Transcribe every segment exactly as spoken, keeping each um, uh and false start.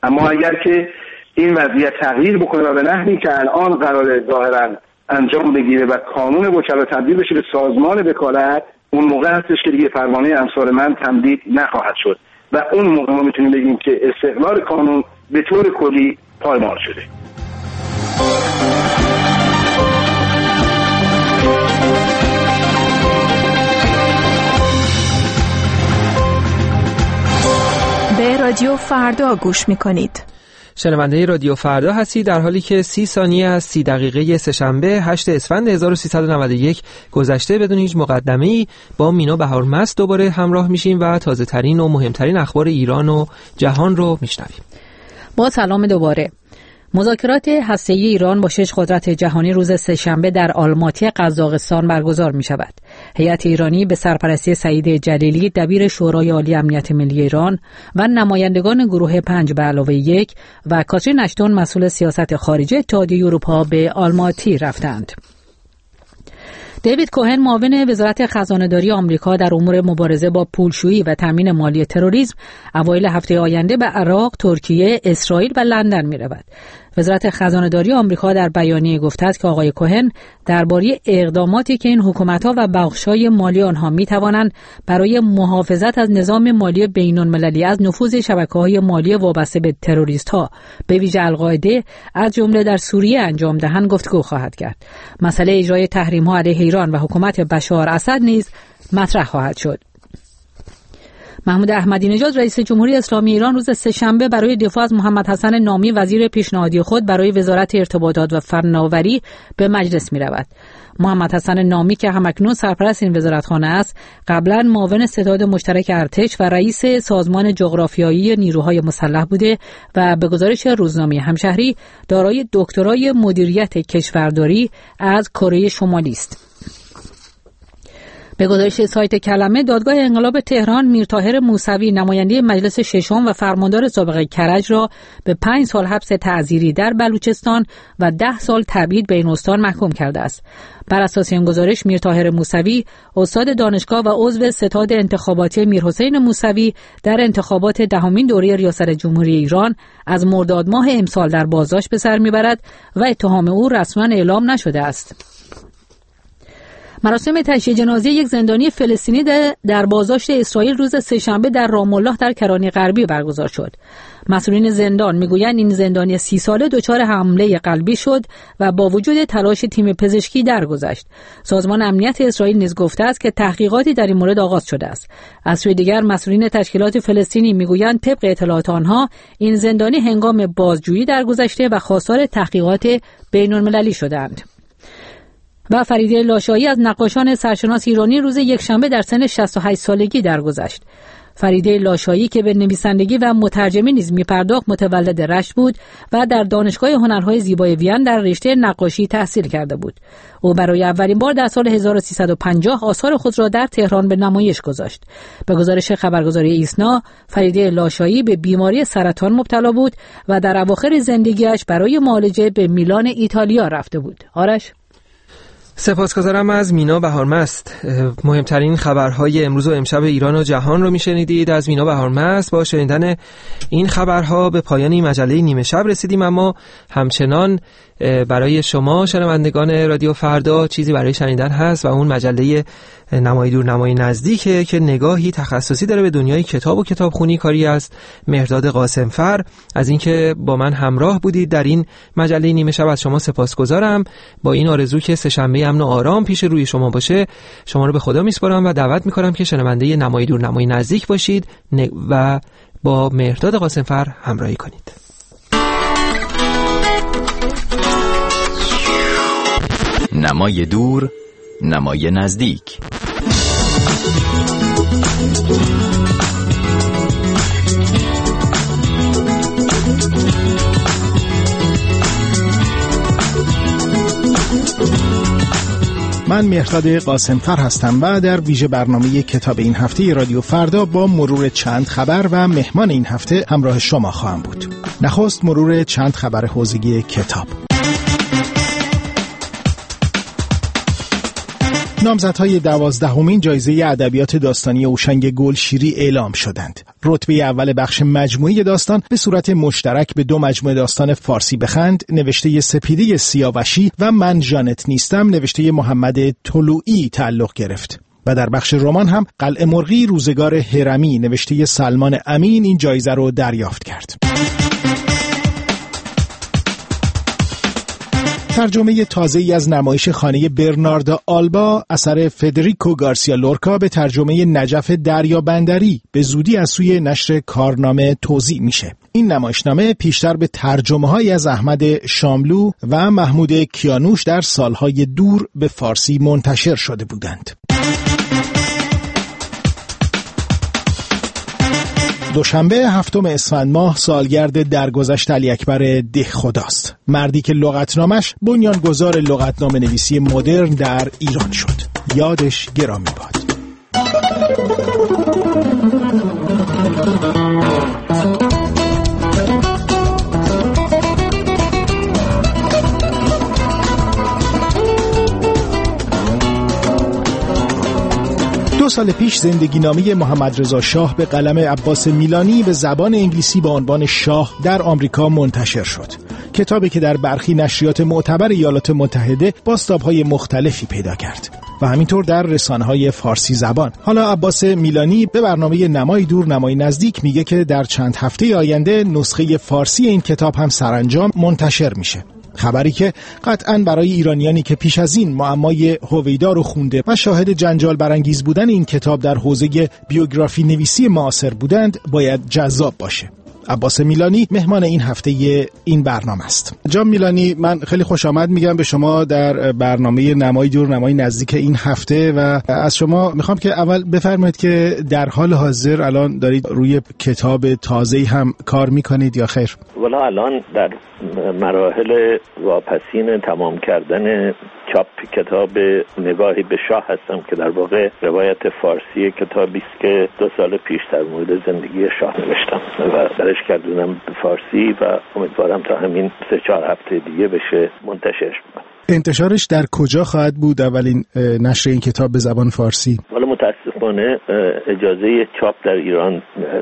اما اگر که این وضعیت تغییر بکنه و به نحوی که الان قراره ظاهرا انجام بگیره و قانون وکلا تبدیل بشه به سازمان وکالت، اون موقع هستش که دیگه پروانه امثال من تمدید نخواهد شد و اون موقع ما میتونیم بگیم که استقرار قانون به طور کلی پایمال شده. به رادیو فردا گوش میکنید. شنونده رادیو فردا هستی، در حالی که سی ثانیه از سی دقیقه سه‌شنبه هشت اسفند هزار و سیصد و نود و یک گذشته بدون هیچ مقدمه‌ای با مینا بهارمست دوباره همراه میشیم و تازه ترین و مهمترین اخبار ایران و جهان رو میشنویم. با سلام دوباره. مذاکرات هسته‌ای ایران با شش قدرت جهانی روز سه‌شنبه در آلماتی قزاقستان برگزار می شود. هیئت ایرانی به سرپرستی سعید جلیلی دبیر شورای عالی امنیت ملی ایران و نمایندگان گروه پنج به علاوه یک و کاترین اشتون مسئول سیاست خارجی اتحادیه اروپا به آلماتی رفتند. دیوید کوهن معاون وزارت خزانه‌داری آمریکا در امور مبارزه با پولشویی و تامین مالی تروریسم اوایل هفته آینده به عراق، ترکیه، اسرائیل و لندن می‌رود. وزارت خزانه‌داری آمریکا در بیانیه گفته است که آقای کوهن درباره اقداماتی که این حکومت‌ها و بخش‌های مالی آنها می‌توانند برای محافظت از نظام مالی بین‌المللی از نفوذ شبکه‌های مالی وابسته به تروریست‌ها به ویژه القاعده از جمله در سوریه انجام دهند گفتگو خواهد کرد. مسئله اجرای تحریم‌ها علیه ایران و حکومت بشار اسد نیز مطرح خواهد شد. محمود احمدی نژاد رئیس جمهوری اسلامی ایران روز سه‌شنبه برای دفاع از محمد حسن نامی وزیر پیشنهادی خود برای وزارت ارتباطات و فناوری به مجلس می رود. محمد حسن نامی که همکنون سرپرست این وزارتخانه است، قبلا معاون ستاد مشترک ارتش و رئیس سازمان جغرافیایی نیروهای مسلح بوده و به گزارش روزنامه همشهری دارای دکترای مدیریت کشورداری از کره شمالی است. به گزارش سایت کلمه، دادگاه انقلاب تهران میرطاهر موسوی نماینده مجلس ششم و فرماندار سابق کرج را به پنج سال حبس تعزیری در بلوچستان و ده سال تبعید به این استان محکوم کرده است. بر اساس این گزارش میرطاهر موسوی استاد دانشگاه و عضو ستاد انتخاباتی میرحسین موسوی در انتخابات دهمین دوره ریاست جمهوری ایران از مرداد ماه امسال در بازداشت به سر میبرد و اتهام او رسما اعلام نشده است. مراسم تشییع جنازه یک زندانی فلسطینی در بازداشت اسرائیل روز سه‌شنبه در رام الله در کرانه غربی برگزار شد. مسئولین زندان میگویند این زندانی سی ساله دچار حمله قلبی شد و با وجود تلاش تیم پزشکی درگذشت. سازمان امنیت اسرائیل نیز گفته است که تحقیقاتی در این مورد آغاز شده است. از سوی دیگر مسئولین تشکیلات فلسطینی میگویند طبق اطلاعات آنها این زندانی هنگام بازجویی درگذشته و خواستار تحقیقات بین‌المللی شدند. و فریده لاشایی از نقاشان سرشناس ایرانی روز یکشنبه در سن شصت و هشت سالگی درگذشت. فریده لاشایی که به نویسندگی و مترجمی نیز می‌پرداخت متولد رشت بود و در دانشگاه هنرهای زیبای وین در رشته نقاشی تحصیل کرده بود. او برای اولین بار در سال هزار و سیصد و پنجاه آثار خود را در تهران به نمایش گذاشت. به گزارش خبرگزاری ایسنا، فریده لاشایی به بیماری سرطان مبتلا بود و در اواخر زندگیش برای معالجه به میلان ایتالیا رفته بود. آرش سپاسگزارم از مینا بهارمست. مهمترین خبرهای امروز و امشب ایران و جهان رو میشنیدید از مینا بهارمست. با شنیدن این خبرها به پایان این مجله نیمه شب رسیدیم، اما همچنان برای شما شنوندگان رادیو فردا چیزی برای شنیدن هست و اون مجله نمای دور نمای نزدیکه که نگاهی تخصصی داره به دنیای کتاب و کتابخونی. کاری از مهرداد قاسمفر. از اینکه با من همراه بودید در این مجله نیمه شب از شما سپاسگزارم. با این آرزو که سه‌شنبه امن و آرام پیش روی شما باشه، شما رو به خدا میسپارم و دعوت میکنم که شنونده نمای دور نمای نزدیک باشید و با مهرداد قاسمفر همراهی کنید. نمای دور نمای نزدیک. من مهرداد قاسمفر هستم و در ویژه برنامه کتاب این هفته رادیو فردا با مرور چند خبر و مهمان این هفته همراه شما خواهم بود. نخست مرور چند خبر حوزه‌ای کتاب. نامزدهای دوازدهمین جایزه ادبیات داستانی هوشنگ گلشیری اعلام شدند. رتبه اول بخش مجموعه داستان به صورت مشترک به دو مجموعه داستان فارسی بخند نوشته سپیده سیاوشی و من ژانت نیستم نوشته محمد طلوعی تعلق گرفت. و در بخش رمان هم قلعه مرغی روزگار هرمی نوشته سلمان امین این جایزه رو دریافت کرد. ترجمه تازه‌ای از نمایش خانه برناردو آلبا اثر فدریکو گارسیا لورکا به ترجمه نجف دریابندری به زودی از سوی نشر کارنامه توزیع میشه. این نمایشنامه پیشتر به ترجمه‌هایی از احمد شاملو و محمود کیانوش در سالهای دور به فارسی منتشر شده بودند. دوشنبه هفتم اسفند ماه سالگرد درگذشت علی اکبر دهخداست. مردی که لغتنامش بنیانگذار لغتنامه نویسی مدرن در ایران شد. یادش گرامی باد. دو سال پیش زندگی نامه محمد رضا شاه به قلم عباس میلانی به زبان انگلیسی با عنوان شاه در آمریکا منتشر شد. کتابی که در برخی نشریات معتبر ایالات متحده بازتاب‌های مختلفی پیدا کرد و همینطور در رسانه‌های فارسی زبان. حالا عباس میلانی به برنامه نمای دور نمای نزدیک میگه که در چند هفته آینده نسخه فارسی این کتاب هم سرانجام منتشر میشه. خبری که قطعاً برای ایرانیانی که پیش از این معمای هویدا رو خونده و شاهد جنجال برانگیز بودن این کتاب در حوزه بیوگرافی نویسی معاصر بودند باید جذاب باشه. عباس میلانی مهمان این هفته این برنامه است. جان میلانی، من خیلی خوش آمد میگم به شما در برنامه نمای دور نمای نزدیک این هفته و از شما میخوام که اول بفرمایید که در حال حاضر الان دارید روی کتاب تازه‌ای هم کار میکنید یا خیر؟ والا الان در مراحل واپسین تمام کردن چاپ کتاب نگاهی به شاه هستم که در واقع روایت فارسی کتابی است که دو سال پیش در مورد زندگی شاه نوشتم و درش کردونم به فارسی و امیدوارم تا همین سه چهار هفته دیگه بشه منتشرش بکنم. انتشارش در کجا خواهد بود اولین نشر این کتاب به زبان فارسی؟ والا متاسفانه اجازه چاپ در ایران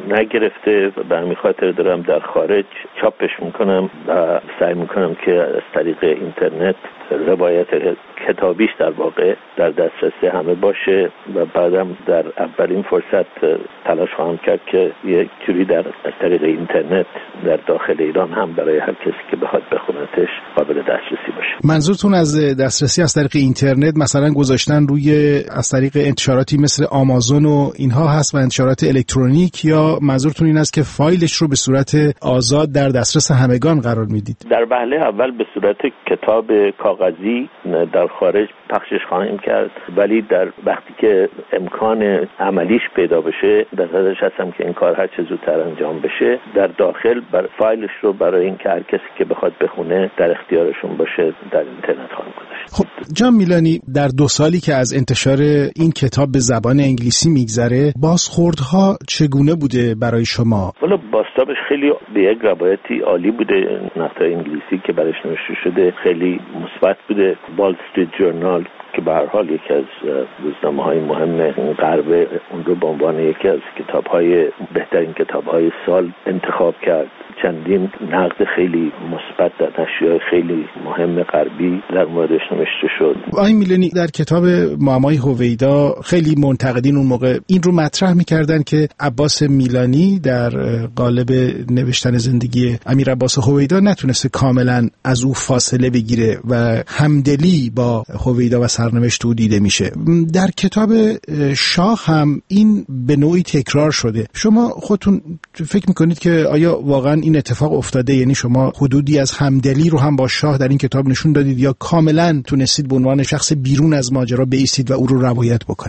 نگرفته و به همین خاطر دارم در خارج چاپش میکنم و سعی میکنم که از طریق اینترنت روایت کتابیش در واقع در دسترس همه باشه و بعدم در اولین فرصت تلاش خواهم کرد که یک جوری در از طریق اینترنت در داخل ایران هم برای هر کسی که بخواد بخونتش قابل دسترسی باشه. منظورتون از دسترسی از طریق اینترنت مثلا گذاشتن روی از طریق انتشاراتی مثل آمازون و اینها هست و انتشارات الکترونیک، یا منظورتون این است که فایلش رو به صورت آزاد در دسترس همگان قرار میدید؟ در وهله اول به صورت کتاب کاغذی در خارج پخشش خواهیم کرد، ولی در وقتی که امکان عملیش پیدا بشه در حاضرش هستم که این کار هر چه زودتر انجام بشه. در داخل بر فایلش رو برای اینکه هر کسی که بخواد بخونه در اختیارشون باشه در اینترنت خواهم گذاشت. خب جان میلانی، در دو سالی که از انتشار این کتاب به زبان انگلیسی میگذره بازخوردها چگونه بوده برای شما؟ والا بازتابش خیلی به یک روایتی عالی بوده. نقطه انگلیسی که برش نوشته شده خیلی مثبت بوده. وال استریت جورنال که به هر حال یکی از روزنامه‌های مهم غرب اون رو به عنوان یکی از کتاب‌های بهترین کتاب‌های سال انتخاب کرد. چندین نقد خیلی مثبت در نشریه‌های خیلی مهم غربی در موردش نوشته شد. آقای میلانی، در کتاب معمای هویدا خیلی منتقدین اون موقع این رو مطرح می‌کردن که عباس میلانی در قالب نوشتن زندگی امیر عباس هویدا نتونسته کاملا از او فاصله بگیره و همدلی با هویدا و سرنوشت او دیده میشه. در کتاب شاه هم این به نوعی تکرار شده. شما خودتون فکر میکنید که آیا واقعا این اتفاق افتاده؟ یعنی شما حدودی از همدلی رو هم با شاه در این کتاب نشون دادید یا کاملا تونستید به عنوان شخص بیرون از ماجرا بایستید و او رو روایت بکنید؟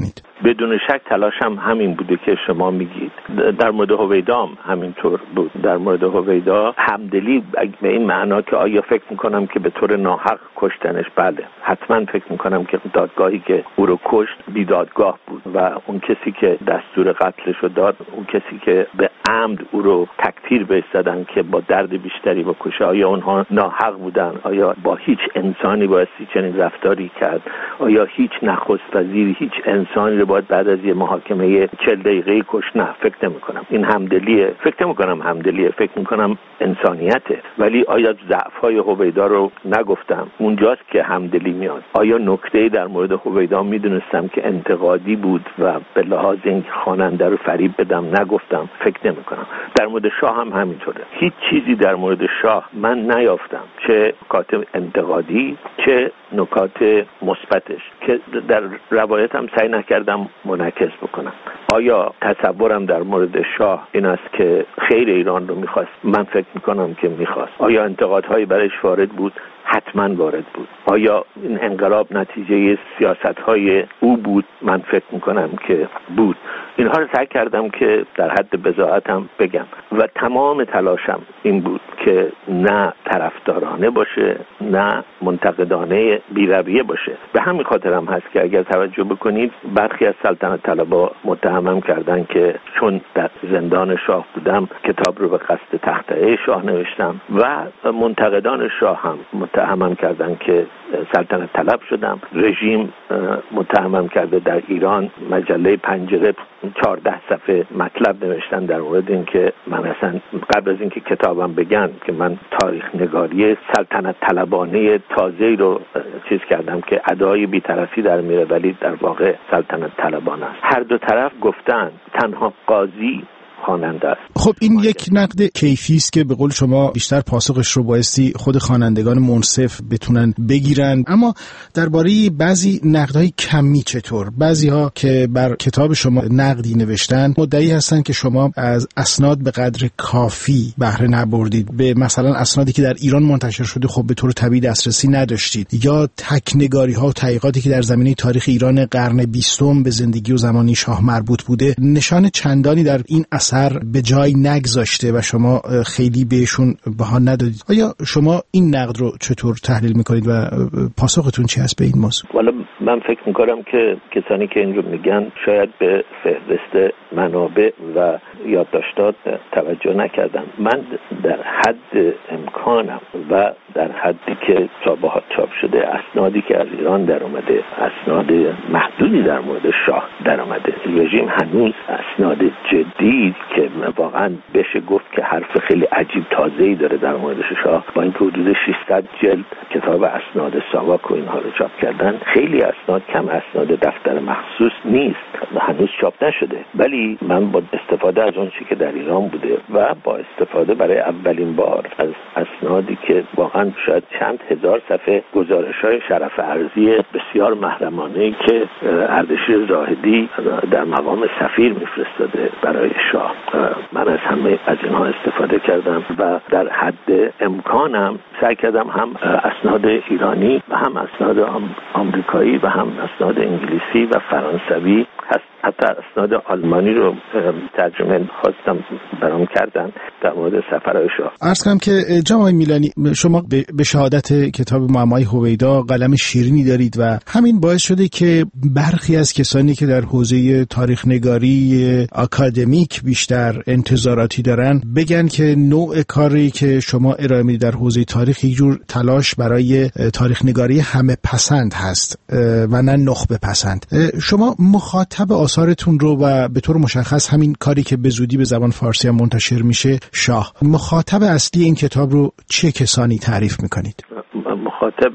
بدون شک تلاشم همین بوده که شما میگید. در مورد هویدا همینطور بود. در مورد هویدا همدلی به این معنا که آیا فکر میکنم که به طور ناحق کشتنش؟ بله، حتما فکر میکنم که دادگاهی که او رو کشت بی دادگاه بود و اون کسی که دستور قتلش رو داد، اون کسی که به عمد او رو تکفیر بهش زدن که با درد بیشتری بکشه، آیا اونها ناحق بودن؟ آیا با هیچ انسانی بایستی چنین رفتاری کرد؟ آیا هیچ نخست وزیری، هیچ انسانی رو باید بعد از یه محاکمه چهل دقیقه‌ای کشت؟ نه، فکر نمی‌کنم. این همدلیه. فکر نمی‌کنم همدلیه. فکر می‌کنم انسانیته. ولی آیا ضعف‌های هویدا رو نگفتم؟ اونجاست که همدلی میاد. آیا نکته‌ای در مورد هویدا میدونستم که انتقادی بود و به لحاظ این خواننده رو فریب بدم؟ نگفتم. فکر نمی‌کنم. در مورد شاه هم همینطوره. هیچ چیزی در مورد شاه من نیافتم، چه نکات انتقادی چه نکات مثبتش، که در روایتم سعی نکردم منعکس بکنم. آیا تصورم در مورد شاه این است که خیر ایران رو میخواست؟ من فکر میکنم که میخواست. آیا انتقادهایی برایش وارد بود؟ حتما وارد بود. آیا این انقلاب نتیجه سیاست‌های او بود؟ من فکر میکنم که بود. اینها رو سعی کردم که در حد بضاعتم بگم و تمام تلاشم این بود که نه طرفدارانه باشه نه منتقدانه بی‌رویه باشه. به همین خاطرم هست که اگر توجه بکنید برخی از سلطنت طلبا متهمم کردن که چون در زندان شاه بودم کتاب رو به قصد تخطئه شاه نوشتم و منتقدان شاه هم متهمم کردن که سلطنت طلب شدم. رژیم متهمم کرده در ایران مجله پنجره چهارده صفحه مطلب نوشتن در مورد این که من اصلا قبل از اینکه کتابم بگن که من تاریخ نگاری سلطنت طلبانه تازه‌ای رو چیز کردم که ادعای بی‌طرفی در میره ولی در واقع سلطنت طلبانه است. هر دو طرف گفتن تنها قاضی خواننده است. خب این یک نقد کیفی است که به قول شما بیشتر پاسخش رو بایستی خود خوانندگان منصف بتونن بگیرن. اما درباره بعضی نقدهای کمی چطور؟ بعضی‌ها که بر کتاب شما نقدی نوشتن مدعی هستن که شما از اسناد به قدر کافی بهره نبردید، به مثلا اسنادی که در ایران منتشر شده خب به طور طبیعی دسترسی نداشتید، یا تکنگاری‌ها و تحقیقاتی که در زمینه تاریخ ایران قرن بیستم به زندگی و زمانی شاه مربوط بوده نشان چندانی در این سر به جای نگذاشته و شما خیلی بهشون بها ندادید. آیا شما این نقد رو چطور تحلیل میکنید و پاسختون چی هست به این موضوع؟ والا من فکر میکنم که کسانی که این رو میگن شاید به فهرست منابع و یادداشتات توجه نکردم. من در حد امکانم و در حدی که صابحات چاپ شده، اسنادی که از ایران در اومده، اسناد محدودی در مورد شاه در اومده. رژیم هنوز اسناد جدی که واقعا بشه گفت که حرف خیلی عجیب تازه‌ای داره در مورد شاه، با اینکه حدود ششصد جلد کتاب اسناد ساواک و اینها رو چاپ کردن، خیلی اسناد کم اسناد دفتر مخصوص نیست و هنوز چاپ نشده. ولی من با استفاده از اون چیزی که در ایران بوده و با استفاده برای اولین بار از اسنادی که واقعا شاید چند هزار صفحه گزارش‌های شرف ارضی بسیار محرمانه‌ای که اردشیر زاهدی در مقام سفیر میفرستاده برای شاه، من از همه از اینها استفاده کردم و در حد امکانم سعی کردم هم اسناد ایرانی و هم اسناد آمریکایی و هم اسناد انگلیسی و فرانسوی، حتی اسناد آلمانی رو ترجمه خواستم برام کردن در مورد سفرهای شاه. عرض کنم که جناب میلانی شما به شهادت کتاب معمای هویدا قلم شیرینی دارید و همین باعث شده که برخی از کسانی که در حوزه تاریخ نگاری اکادمیک بیشتر انتظاراتی دارن بگن که نوع کاری که شما ارائه میدید در حوزه تاریخ یک جور تلاش برای تاریخ نگاری همه پسند هست و نه نخبه پسند. شما مخاطب آثارتون رو و به طور مشخص همین کاری که به زودی به زبان فارسی هم منتشر میشه شاه، مخاطب اصلی این کتاب رو چه کسانی تعریف میکنید؟ مخاطب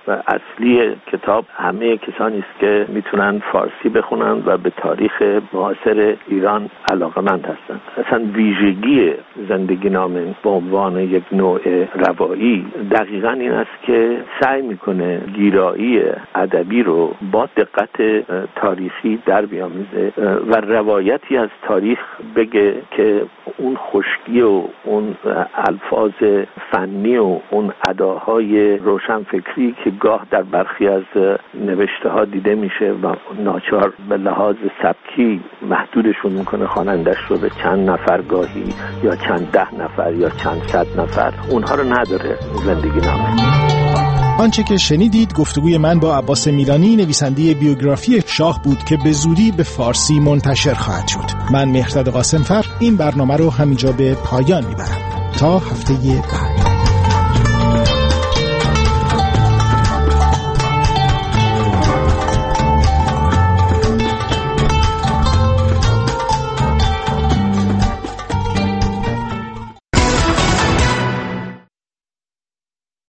اصلی کتاب همه کسانی است که میتونن فارسی بخونن و به تاریخ معاصر ایران علاقه‌مند هستن. اصلا ویژگی زندگی نامه به عنوان یک نوع روایی دقیقاً این است که سعی میکنه گیرایی ادبی رو با دقت تاریخی در بیامیزه و روایتی از تاریخ بگه که اون خشکی و اون الفاظ فنی و اون اداهای روشن کمفکری که گاه در برخی از نوشته ها دیده میشه و ناچار به لحاظ سبکی محدودشون میکنه خوانندش رو به چند نفر گاهی یا چند ده نفر یا چند صد نفر، اونها رو نداره زندگی نامه. آنچه که شنیدید گفتگوی من با عباس میرانی، نویسنده بیوگرافی شاه بود که به زودی به فارسی منتشر خواهد شد. من مهرداد قاسمفر این برنامه رو همینجا به پایان میبرم. تا هفته بعد.